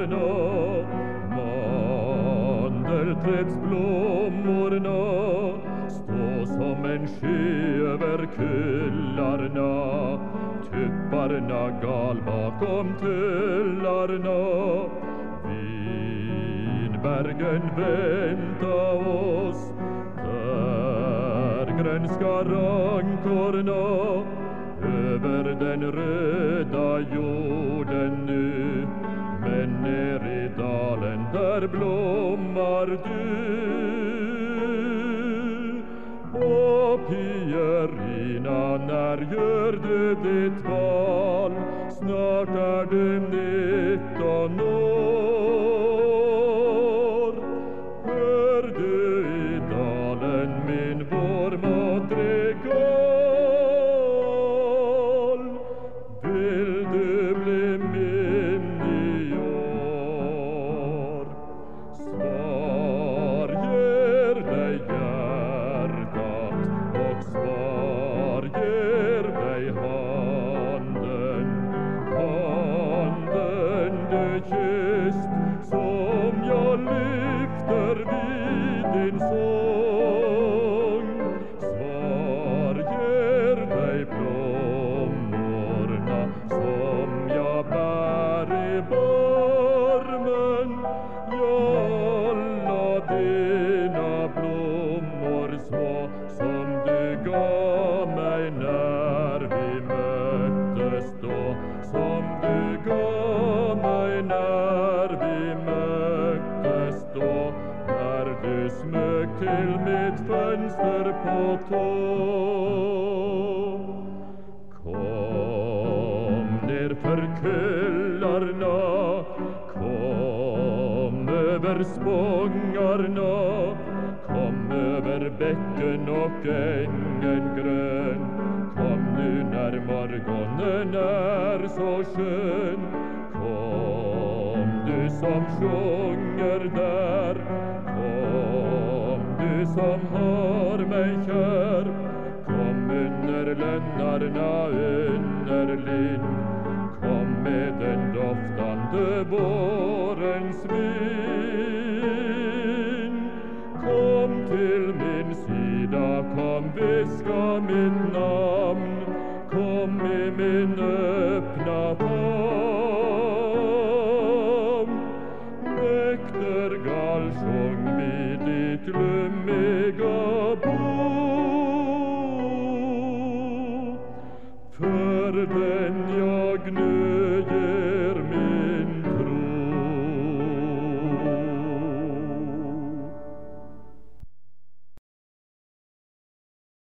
blommorna, mandelträdsblommorna, stå som en sky över kullarna, tupparna gal bakom tullarna. Vinbergen vänta oss, där grönska rankorna över den röda jorden nu. Men ner i dalen där blommar du. Och Pierina, när gör du ditt val? Snart är du 19 år. Hör du i dalen min vårmadrigal? Vill du bli min i år? Svar ger dig hjärtat och svar ger dig handen. Handen du kysst som jag lyfter vid din sång. Svar ger dig blommorna som jag bär i barmen. Jag la dina blommor små som du gav mig när vi möttes då. Som du gav mig när vi möttes då. När du smög till mitt fönster på tå. Kom ner för kullarna, kom över spångarna, kom över bäcken och ängen grön. Kom nu när morgonen är så skön. Kom du som sjunger där, kom du som har mig kär. Kom under lönnarna under lind, kom med den doftande vårens vind. Kom till min sida, kom viska mitt namn, kom i min öppna famn. Näktergal sjung vid ditt lummiga bo. För den jag nu ger